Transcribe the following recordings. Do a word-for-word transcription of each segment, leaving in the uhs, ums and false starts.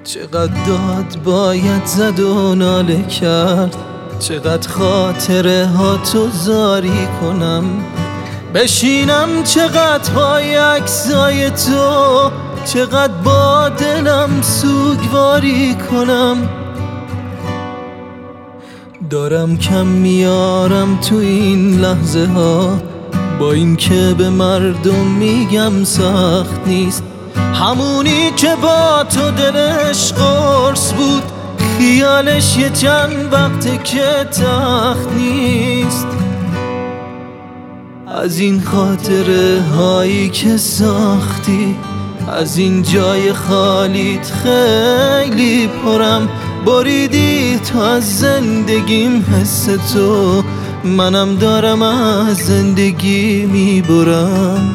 چقدر داد باید زد و ناله کرد، چقدر خاطره ها تو زاری کنم، بشینم چقدر پای عکسای تو، چقدر با دلم سوگواری کنم. دارم کم میارم تو این لحظه ها، با این که به مردم میگم سخت نیست، همونی که با تو دلش قرص بود، خیالش یه چند وقته که تخت نیست. از این خاطره هایی که ساختی، از این جای خالیت خیلی پرم، بریدی تو از زندگیم حس تو، منم دارم از زندگی میبرم.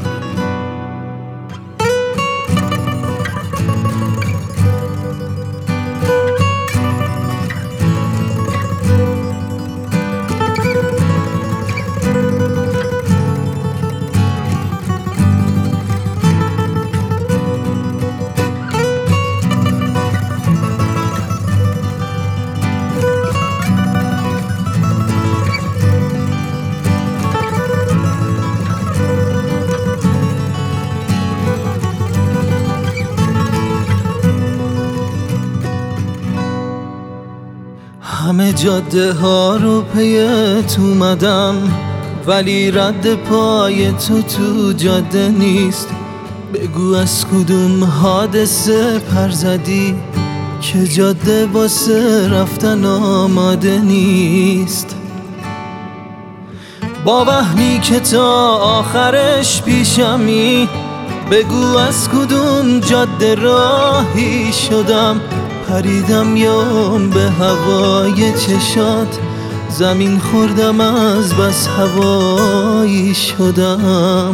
همه جاده ها رو پیت اومدم، ولی رد پای تو تو جاده نیست. بگو از کدوم حادثه پر زدی که جاده واسه رفتن آماده نیست. با وهمی که تا آخرش پیشمی، بگو از کدوم جاده راهی شدم، پریدم یام به هوای چشات، زمین خوردم از بس هوایی شدم.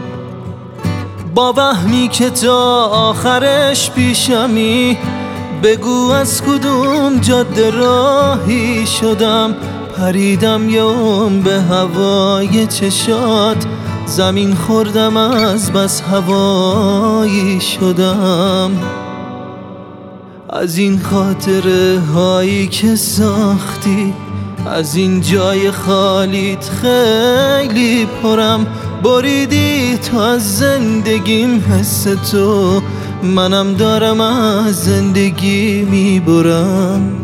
با وهمی که تا آخرش پیشمی، بگو از کدوم جاده راهی شدم، پریدم یام به هوای چشات، زمین خوردم از بس هوایی شدم. از این خاطره هایی که ساختی، از این جای خالیت خیلی پرم، بریدی تو از زندگیم حس تو، منم دارم از زندگی میبرم.